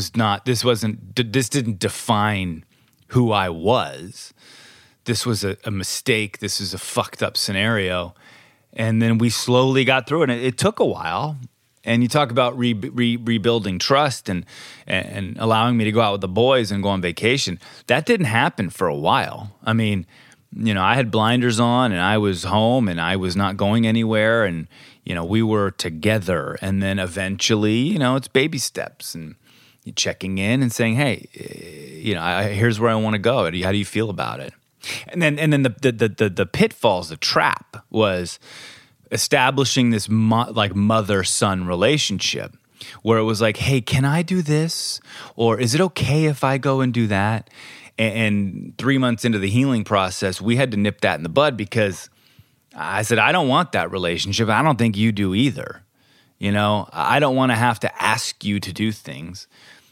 [SPEAKER 1] didn't define who I was. This was a mistake. This is a fucked up scenario. And then we slowly got through it. And it took a while. And you talk about rebuilding trust and allowing me to go out with the boys and go on vacation. That didn't happen for a while. I mean, I had blinders on and I was home and I was not going anywhere. And, we were together. And then eventually, it's baby steps and you're checking in and saying, hey, here's where I want to go. How do you feel about it? And then the pitfalls, the trap was establishing this mother-son relationship where it was like, hey, can I do this? Or is it okay if I go and do that? And 3 months into the healing process, we had to nip that in the bud because I said, I don't want that relationship. I don't think you do either. I don't want to have to ask you to do things.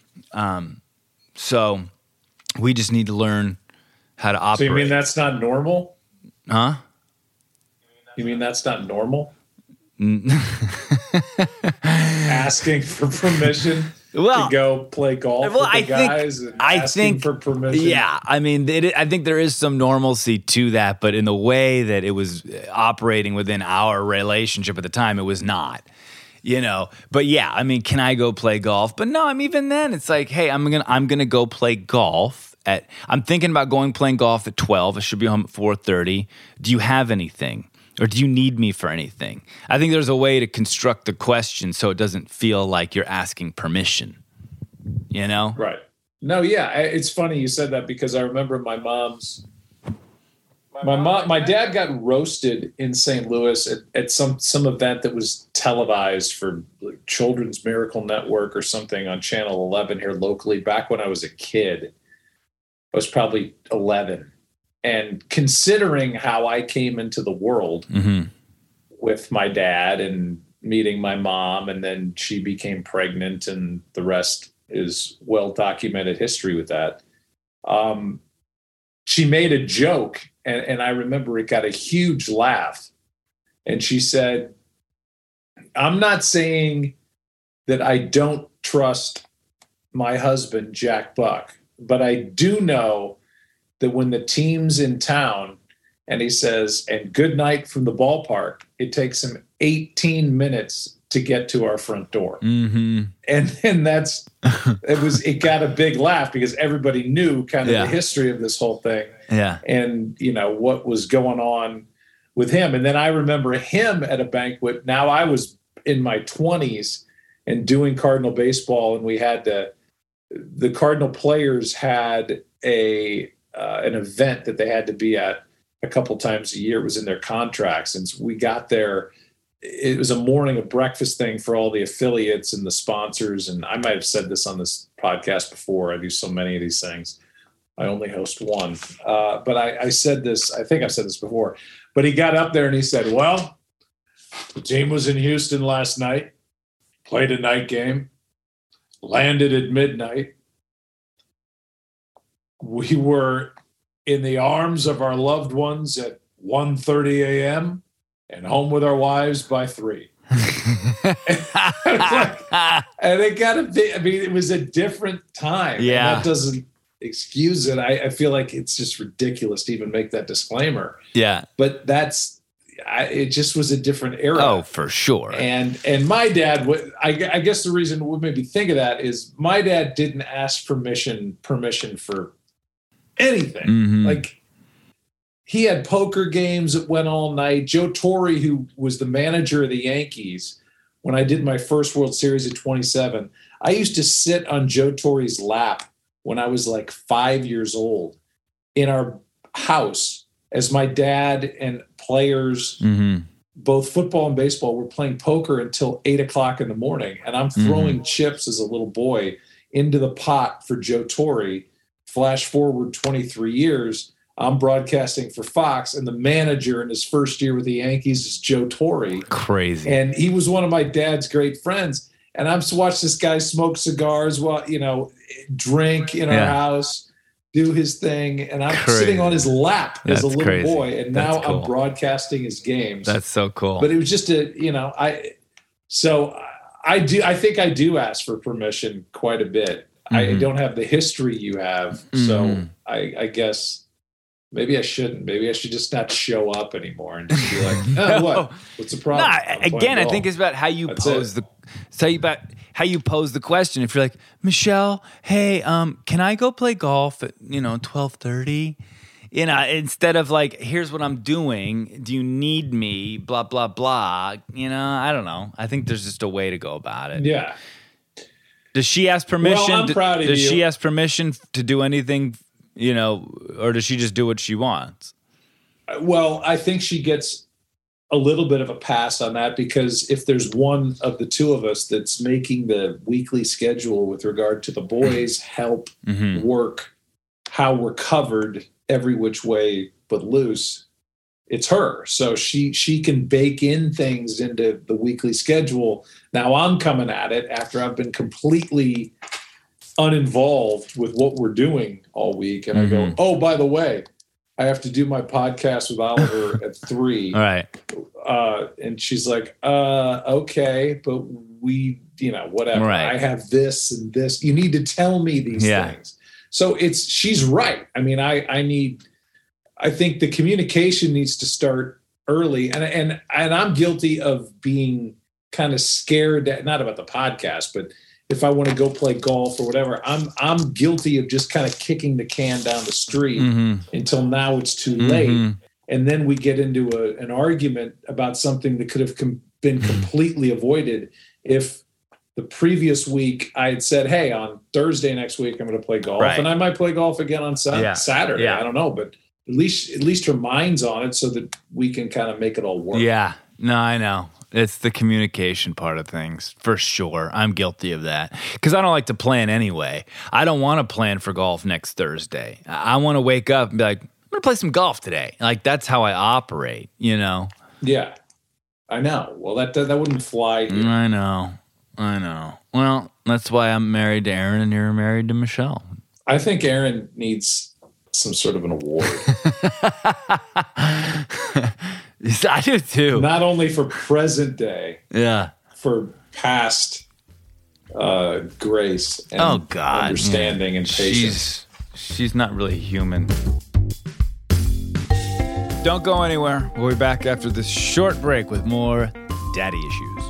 [SPEAKER 1] So we just need to learn how to operate.
[SPEAKER 3] So you mean that's not normal?
[SPEAKER 1] Huh?
[SPEAKER 3] You mean that's not normal? Asking for permission to go play golf with the guys and asking for permission.
[SPEAKER 1] Yeah, I mean, I think there is some normalcy to that, but in the way that it was operating within our relationship at the time, it was not. But yeah, I mean, can I go play golf? But no, even then, it's like, hey, I'm gonna go play golf. I'm thinking about playing golf at 12. I should be home at 4:30. Do you have anything? Or do you need me for anything? I think there's a way to construct the question so it doesn't feel like you're asking permission, you know?
[SPEAKER 3] Right. No, yeah. It's funny you said that because I remember my dad got roasted in St. Louis at some event that was televised for Children's Miracle Network or something on Channel 11 here locally back when I was a kid. I was probably 11. And considering how I came into the world with my dad and meeting my mom, and then she became pregnant, and the rest is well-documented history with that. She made a joke, and I remember it got a huge laugh. And she said, I'm not saying that I don't trust my husband, Jack Buck, but I do know that when the team's in town and he says, and good night from the ballpark, it takes him 18 minutes to get to our front door.
[SPEAKER 1] Mm-hmm.
[SPEAKER 3] And then it got a big laugh because everybody knew kind of the history of this whole thing.
[SPEAKER 1] Yeah.
[SPEAKER 3] And, what was going on with him. And then I remember him at a banquet. Now I was in my 20s and doing Cardinal baseball, and we had the Cardinal players had an event that they had to be at a couple times a year. It was in their contracts. And so we got there. It was a morning of breakfast thing for all the affiliates and the sponsors. And I might have said this on this podcast before. I do so many of these things. I only host one. But I said this, I think I've said this before, but he got up there and he said, well, the team was in Houston last night, played a night game, landed at midnight. We were in the arms of our loved ones at 1:30 a.m. and home with our wives by 3. And it got a bit, it was a different time.
[SPEAKER 1] Yeah.
[SPEAKER 3] And that doesn't excuse it. I feel like it's just ridiculous to even make that disclaimer.
[SPEAKER 1] Yeah.
[SPEAKER 3] But it just was a different era.
[SPEAKER 1] Oh, for sure.
[SPEAKER 3] And my dad, I guess the reason what made me think of that is my dad didn't ask permission for anything.
[SPEAKER 1] Mm-hmm.
[SPEAKER 3] Like, he had poker games that went all night. Joe Torre, who was the manager of the Yankees when I did my first World Series at 27, I used to sit on Joe Torre's lap when I was like 5 years old in our house as my dad and players, both football and baseball, were playing poker until 8 o'clock in the morning. And I'm throwing chips as a little boy into the pot for Joe Torre. Flash forward 23 years, I'm broadcasting for Fox, and the manager in his first year with the Yankees is Joe Torre.
[SPEAKER 1] Crazy.
[SPEAKER 3] And he was one of my dad's great friends. And I'm watch this guy smoke cigars while, drink in our house, do his thing. And I'm sitting on his lap as a little boy. And now I'm broadcasting his games.
[SPEAKER 1] That's so cool.
[SPEAKER 3] But it was just I think I do ask for permission quite a bit. I don't have the history you have. So I guess maybe I shouldn't. Maybe I should just not show up anymore and just be like, oh, what? What's the problem?
[SPEAKER 1] Again, I think it's about how you pose how you pose the question. If you're like, Michelle, hey, can I go play golf at 12:30? Instead of like, here's what I'm doing. Do you need me? Blah blah blah. I don't know. I think there's just a way to go about it.
[SPEAKER 3] Yeah.
[SPEAKER 1] Does she ask permission?
[SPEAKER 3] Well, I'm proud of you.
[SPEAKER 1] Does she ask permission to do anything? Or does she just do what she wants?
[SPEAKER 3] Well, I think she gets a little bit of a pass on that because if there's one of the two of us that's making the weekly schedule with regard to the boys, help, work, how we're covered every which way but loose, it's her. So she can bake in things into the weekly schedule. Now I'm coming at it after I've been completely uninvolved with what we're doing all week. And I go, oh, by the way, I have to do my podcast with Oliver at 3.
[SPEAKER 1] All right.
[SPEAKER 3] And she's like, okay, but we, whatever.
[SPEAKER 1] Right.
[SPEAKER 3] I have this and this. You need to tell me these things. So she's right. I mean, I think the communication needs to start early. And I'm guilty of being kind of scared, not about the podcast, but if I want to go play golf or whatever, I'm guilty of just kind of kicking the can down the street until now it's too late. and then we get into an argument about something that could have been completely avoided if the previous week I had said, hey, on Thursday next week I'm going to play golf, and I might play golf again on Saturday. I don't know, but at least her mind's on it so that we can kind of make it all work.
[SPEAKER 1] Yeah, no, I know. It's the communication part of things, for sure. I'm guilty of that because I don't like to plan anyway. I don't want to plan for golf next Thursday. I want to wake up and be like, I'm going to play some golf today. Like, that's how I operate, you know?
[SPEAKER 3] Yeah, I know. Well, that wouldn't fly here.
[SPEAKER 1] I know. Well, that's why I'm married to Aaron and you're married to Michelle.
[SPEAKER 3] I think Aaron needs some sort of an award.
[SPEAKER 1] I do too.
[SPEAKER 3] Not only for present day, for past grace and understanding and patience.
[SPEAKER 1] She's not really human. Don't go anywhere. We'll be back after this short break with more daddy issues.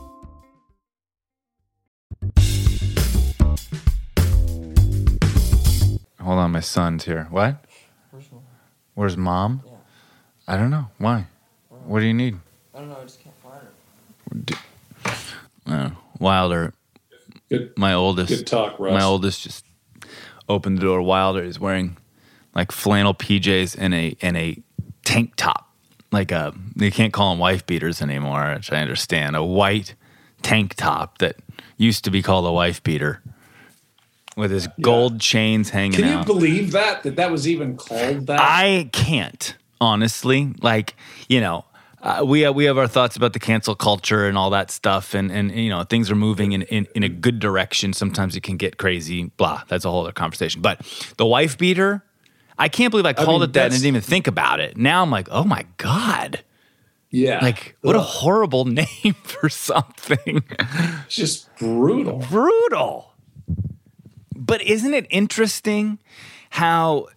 [SPEAKER 1] Hold on, my son's here. What? Where's Mom?
[SPEAKER 4] Yeah.
[SPEAKER 1] I don't know. Why? What do you need?
[SPEAKER 4] I don't know. I just can't find her.
[SPEAKER 1] Wilder.
[SPEAKER 3] Good.
[SPEAKER 1] My oldest.
[SPEAKER 3] Good talk, Russ.
[SPEAKER 1] My oldest just opened the door. Wilder is wearing like flannel PJs and a tank top. Like they can't call them wife beaters anymore, which I understand. A white tank top that used to be called a wife beater. With his gold chains hanging out.
[SPEAKER 3] Can you believe that was even called that?
[SPEAKER 1] I can't, honestly. Like, you know, we have our thoughts about the cancel culture and all that stuff, and you know, things are moving in a good direction. Sometimes it can get crazy, blah. That's a whole other conversation. But the wife beater, I can't believe I called it that and didn't even think about it. Now I'm like, oh my God.
[SPEAKER 3] Yeah.
[SPEAKER 1] Like, what a horrible name for something.
[SPEAKER 3] It's just brutal.
[SPEAKER 1] Brutal. But isn't it interesting how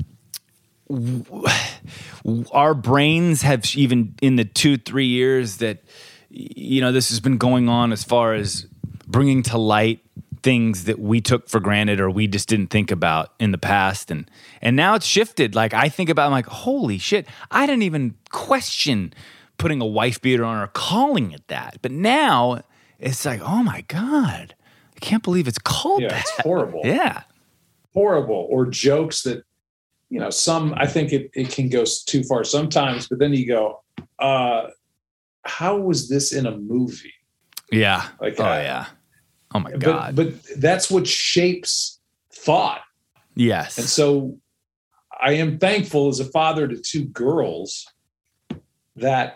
[SPEAKER 1] our brains have, even in the 2-3 years that, you know, this has been going on, as far as bringing to light things that we took for granted or we just didn't think about in the past. And now it's shifted. Like, I think about, I'm like, holy shit, I didn't even question putting a wife beater on or calling it that. But now it's like, oh my God. I can't believe it's called that.
[SPEAKER 3] It's horrible.
[SPEAKER 1] Yeah.
[SPEAKER 3] Horrible. Or jokes that, you know, I think it can go too far sometimes, but then you go, how was this in a movie?
[SPEAKER 1] Yeah.
[SPEAKER 3] Like,
[SPEAKER 1] yeah. Oh my God.
[SPEAKER 3] But that's what shapes thought.
[SPEAKER 1] Yes.
[SPEAKER 3] And so I am thankful as a father to 2 girls that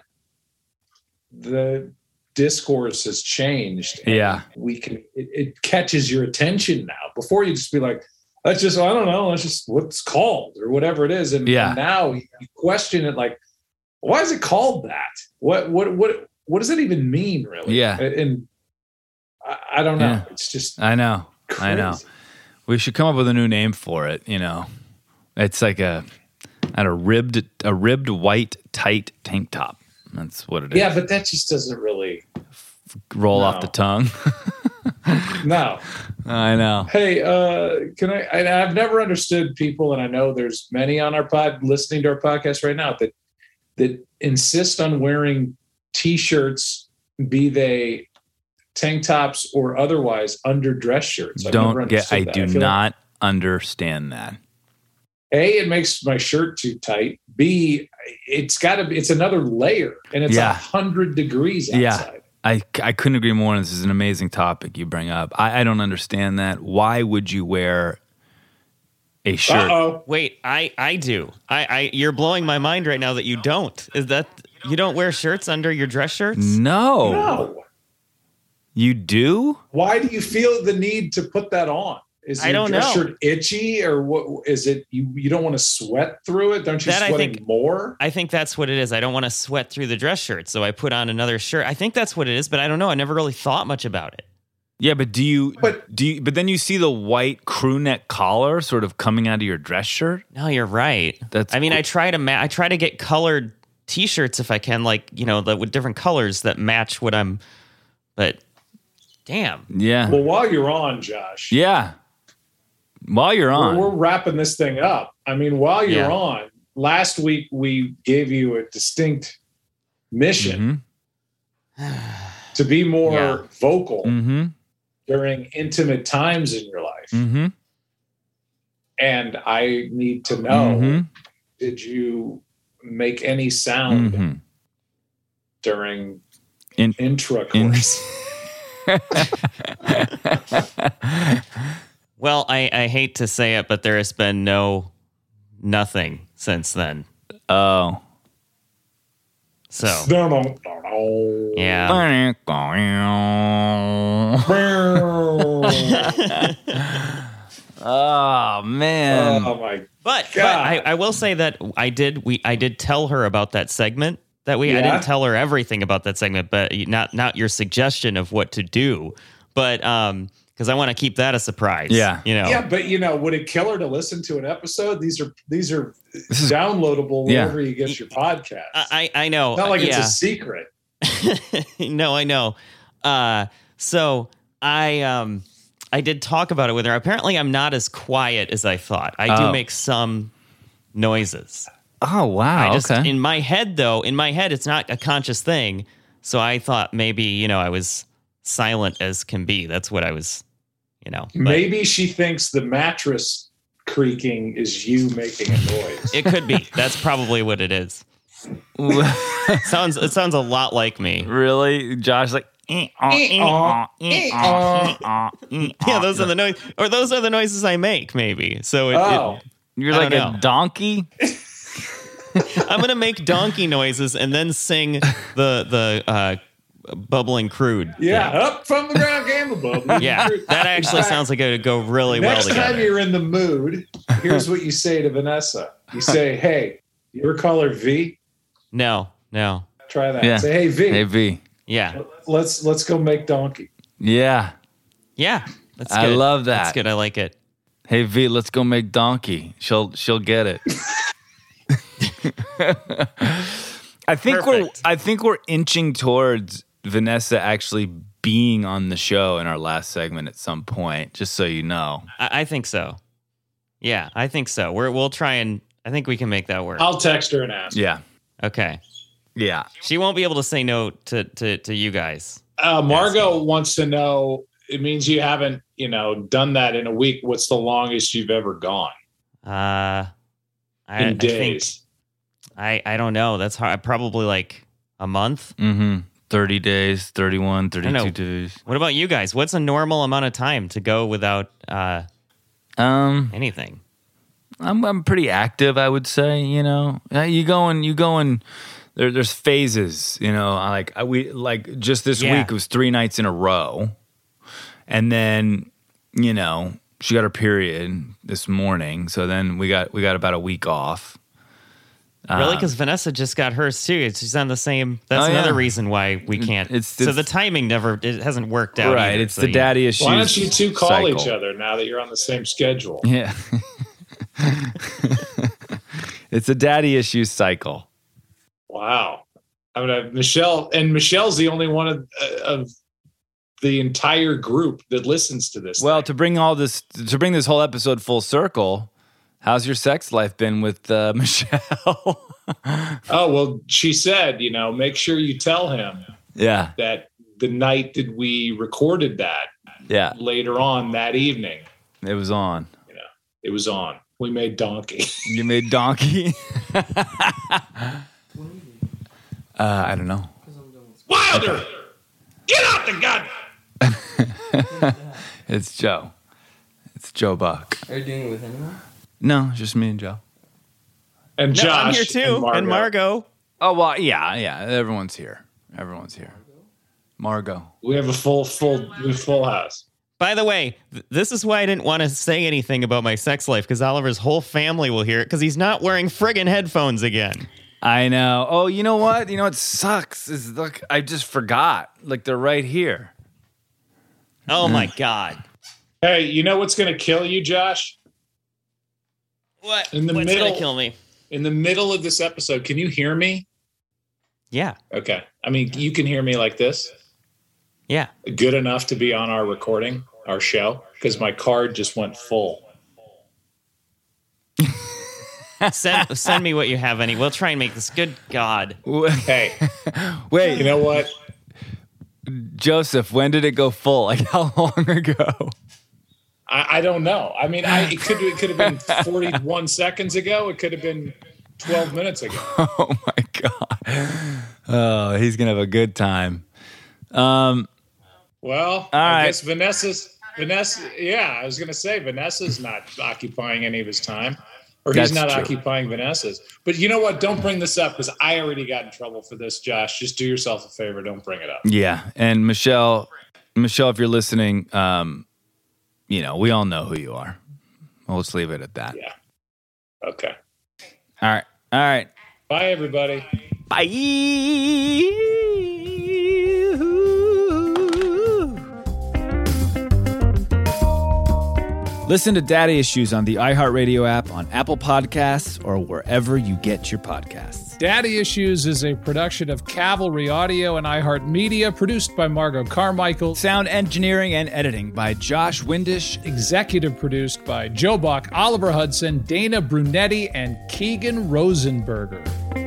[SPEAKER 3] the discourse has changed.
[SPEAKER 1] Yeah.
[SPEAKER 3] It catches your attention now. Before you just be like, that's just, I don't know, that's just what's called or whatever it is. And now you question it like, why is it called that? What does it even mean, really?
[SPEAKER 1] Yeah.
[SPEAKER 3] And I don't know.
[SPEAKER 1] Yeah.
[SPEAKER 3] It's just
[SPEAKER 1] I know.
[SPEAKER 3] crazy.
[SPEAKER 1] We should come up with a new name for it, you know. It's like a ribbed white tight tank top. That's what it is.
[SPEAKER 3] Yeah, but that just doesn't really
[SPEAKER 1] roll off the tongue.
[SPEAKER 3] No.
[SPEAKER 1] I know.
[SPEAKER 3] Hey, I've never understood people, and I know there's many on our listening to our podcast right now that insist on wearing T-shirts, be they tank tops or otherwise, under dress shirts.
[SPEAKER 1] I do not understand that.
[SPEAKER 3] A, it makes my shirt too tight. B, it's another layer, and it's 100 degrees outside.
[SPEAKER 1] Yeah. I couldn't agree more. This is an amazing topic you bring up. I don't understand that. Why would you wear a shirt?
[SPEAKER 3] Uh-oh.
[SPEAKER 4] Wait, I do. You're blowing my mind right now that you don't. Is that you don't wear shirts under your dress shirts?
[SPEAKER 3] No.
[SPEAKER 1] You do?
[SPEAKER 3] Why do you feel the need to put that on? Is your dress shirt itchy, or what? Is it you don't want to sweat through it? Don't you sweat more?
[SPEAKER 4] I think that's what it is. I don't want to sweat through the dress shirt, so I put on another shirt. I think that's what it is, but I don't know. I never really thought much about it.
[SPEAKER 1] Yeah, but but then you see the white crew neck collar sort of coming out of your dress shirt?
[SPEAKER 4] No, you're right. I try to get colored T-shirts if I can, like, you know, with different colors that match what I'm, but damn.
[SPEAKER 1] Yeah.
[SPEAKER 3] Well, while you're on, Josh.
[SPEAKER 1] Yeah. While you're on.
[SPEAKER 3] We're wrapping this thing up. I mean, while you're on, last week we gave you a distinct mission to be more vocal during intimate times in your life. And I need to know, did you make any sound during intracourse?
[SPEAKER 4] Well, I hate to say it, but there has been nothing since then.
[SPEAKER 1] Oh.
[SPEAKER 4] So.
[SPEAKER 1] Yeah. Oh man.
[SPEAKER 3] Oh my
[SPEAKER 4] But
[SPEAKER 3] God.
[SPEAKER 4] I will say that I did tell her about that segment that I didn't tell her everything about that segment, but not your suggestion of what to do, but because I want to keep that a surprise.
[SPEAKER 1] Yeah.
[SPEAKER 3] Yeah, but would it kill her to listen to an episode? These are downloadable wherever you get your podcast.
[SPEAKER 4] I know.
[SPEAKER 3] It's not like it's a secret.
[SPEAKER 4] No, I know. So I did talk about it with her. Apparently, I'm not as quiet as I thought. I do make some noises.
[SPEAKER 1] Oh wow. Okay.
[SPEAKER 4] In my head, it's not a conscious thing. So I thought maybe I was silent as can be. That's what I was.
[SPEAKER 3] Maybe she thinks the mattress creaking is you making a noise.
[SPEAKER 4] It could be. That's probably what it is. It sounds a lot like me.
[SPEAKER 1] Really? Josh like
[SPEAKER 4] Yeah, those are the noise, or those are the noises I make. Maybe. So
[SPEAKER 1] you're like a donkey.
[SPEAKER 4] I'm gonna make donkey noises and then sing the bubbling crude.
[SPEAKER 3] Yeah, up from the ground came a bubble.
[SPEAKER 4] Yeah, that actually sounds like it would go really well together.
[SPEAKER 3] Next time you're in the mood, here's what you say to Vanessa. You say, "Hey, your color V."
[SPEAKER 4] No.
[SPEAKER 3] Try that.
[SPEAKER 1] Yeah.
[SPEAKER 3] Say, "Hey V."
[SPEAKER 1] Hey V.
[SPEAKER 4] Yeah.
[SPEAKER 3] Let's go make donkey.
[SPEAKER 1] Yeah.
[SPEAKER 4] Yeah. That's good.
[SPEAKER 1] I love that.
[SPEAKER 4] That's good. I like it.
[SPEAKER 1] Hey V, let's go make donkey. She'll get it. I think we're inching towards Vanessa actually being on the show in our last segment at some point, just so you know.
[SPEAKER 4] I think so. Yeah, I think so. We'll try and I think we can make that work.
[SPEAKER 3] I'll text her and ask.
[SPEAKER 1] Yeah.
[SPEAKER 4] Okay.
[SPEAKER 1] Yeah.
[SPEAKER 4] She won't be able to say no to you guys.
[SPEAKER 3] Margot wants to know, it means you haven't, done that in a week. What's the longest you've ever gone? In days.
[SPEAKER 4] I don't know. That's hard. Probably like a month.
[SPEAKER 1] 30 days, 31, 32 days.
[SPEAKER 4] What about you guys? What's a normal amount of time to go without anything?
[SPEAKER 1] I'm pretty active, I would say. You going. There's phases. We just this week it was 3 nights in a row, and then she got her period this morning, so then we got about a week off.
[SPEAKER 4] Really? Because Vanessa just got hers too. She's on the same. That's another reason why we can't. So the timing it hasn't worked out.
[SPEAKER 1] Right.
[SPEAKER 4] Either,
[SPEAKER 1] it's the daddy issues.
[SPEAKER 3] Why don't you two call
[SPEAKER 1] cycle.
[SPEAKER 3] each other now that you're on the same schedule?
[SPEAKER 1] Yeah. It's a daddy issues cycle.
[SPEAKER 3] Wow. I mean, Michelle's the only one of the entire group that listens to this.
[SPEAKER 1] Well, to bring this whole episode full circle, how's your sex life been with Michelle?
[SPEAKER 3] Oh, well, she said, make sure you tell him that the night that we recorded that later on that evening.
[SPEAKER 1] It was on.
[SPEAKER 3] It was on. We made donkey.
[SPEAKER 1] You made donkey? I don't know.
[SPEAKER 3] Wilder! Get out the gun!
[SPEAKER 1] It's Joe. It's Joe Buck.
[SPEAKER 5] Are you doing it with anyone?
[SPEAKER 1] No, just me and Joe.
[SPEAKER 3] And Josh.
[SPEAKER 4] I'm here too. And Margot.
[SPEAKER 1] Oh, well, yeah. Everyone's here. Margot.
[SPEAKER 3] We have a full house.
[SPEAKER 4] By the way, this is why I didn't want to say anything about my sex life, because Oliver's whole family will hear it, because he's not wearing friggin' headphones again.
[SPEAKER 1] I know. Oh, you know what? What sucks is, look, I just forgot. Like, they're right here.
[SPEAKER 4] Oh, my God.
[SPEAKER 3] Hey, you know what's going to kill you, Josh?
[SPEAKER 4] What?
[SPEAKER 3] What's going
[SPEAKER 4] to kill me?
[SPEAKER 3] In the middle of this episode, can you hear me?
[SPEAKER 4] Yeah.
[SPEAKER 3] Okay. I mean, you can hear me like this?
[SPEAKER 4] Yeah.
[SPEAKER 3] Good enough to be on our recording, our show? Because my card just went full.
[SPEAKER 4] Send me what you have. We'll try and make this. Good God.
[SPEAKER 3] Hey,
[SPEAKER 1] Wait,
[SPEAKER 3] you know what?
[SPEAKER 1] Joseph, when did it go full? Like how long ago?
[SPEAKER 3] I don't know. I mean, it could have been 41 seconds ago. It could have been 12 minutes ago.
[SPEAKER 1] Oh my God. Oh, he's gonna have a good time.
[SPEAKER 3] Well,
[SPEAKER 1] All
[SPEAKER 3] I
[SPEAKER 1] right.
[SPEAKER 3] guess Vanessa. Yeah, I was going to say Vanessa's not occupying any of his time, or he's
[SPEAKER 1] That's
[SPEAKER 3] not
[SPEAKER 1] true.
[SPEAKER 3] occupying Vanessa's. But you know what? Don't bring this up because I already got in trouble for this, Josh. Just do yourself a favor. Don't bring it up.
[SPEAKER 1] Yeah, and Michelle, if you're listening, we all know who you are. Well, let's leave it at that.
[SPEAKER 3] Yeah. Okay.
[SPEAKER 1] All right.
[SPEAKER 3] Bye, everybody.
[SPEAKER 1] Bye. Listen to Daddy Issues on the iHeartRadio app, on Apple Podcasts, or wherever you get your podcasts.
[SPEAKER 2] Daddy Issues is a production of Cavalry Audio and iHeartMedia, produced by Margot Carmichael,
[SPEAKER 1] Sound engineering and editing by Josh Windish.
[SPEAKER 2] executive produced by Joe Buck, Oliver Hudson, Dana Brunetti, and Keegan Rosenberger.